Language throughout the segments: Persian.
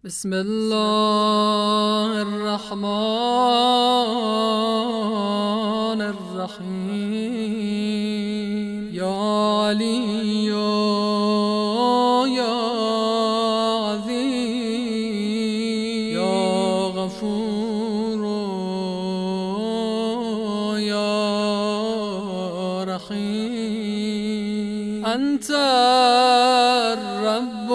بسم الله الرحمن الرحیم. یا علی یا عظیم، یا غفور یا رحیم. انت الرب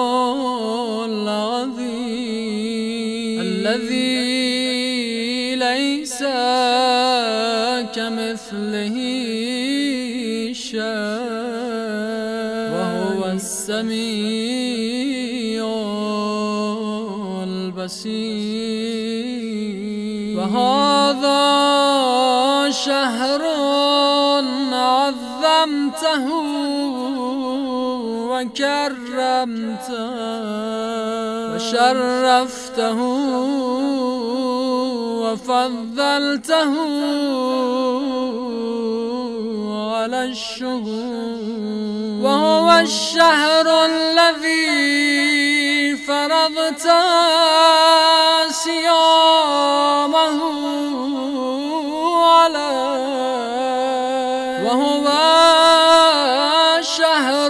الذي ليس كمثله شيء وهو السميع البصير. وهذا شهر عظمته وكرمته وشرفته وفضلته على الشهور. وهو الشهر الذي فرضت صيامه عليه. وهو شهر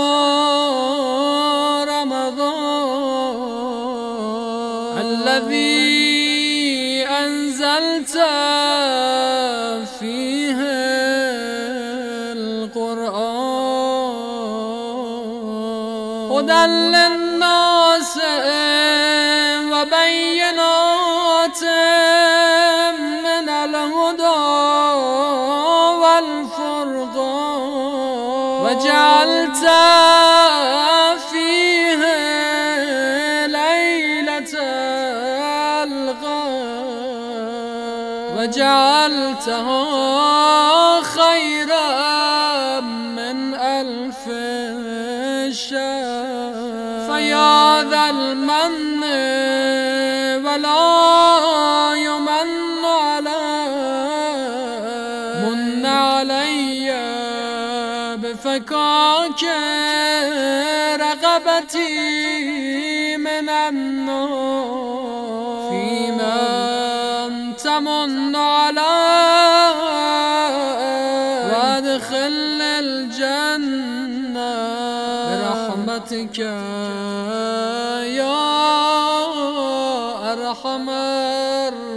رمضان الذي أنزلت فيه القرآن هدى للناس وبينات من الهدى والفرقان. وجعلت فيه ليلة القدر وجعلته خيرا من 1000 شهر. فيا ذا المن ولا يمن عليه، من علي بفكاك رغبتي من النار. فيما تمن عليه وادخل الجنة برحمتك يا أرحم الراحمين.